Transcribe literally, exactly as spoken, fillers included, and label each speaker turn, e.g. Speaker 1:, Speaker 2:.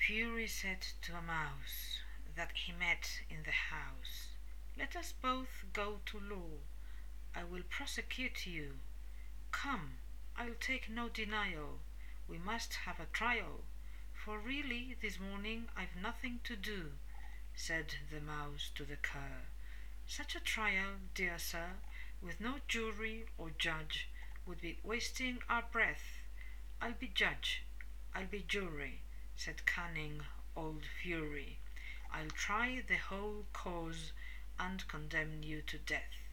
Speaker 1: Fury said to a mouse that he met in the house, "Let us both go to law. I will prosecute you. Come, I'll take no denial. We must have a trial, for really this morning I've nothing to do," said the mouse to the cur. "Such a trial, dear sir, with no jury or judge, would be wasting our breath. I'll be judge, I'll be jury," said cunning old Fury. "I'll try the whole cause and condemn you to death."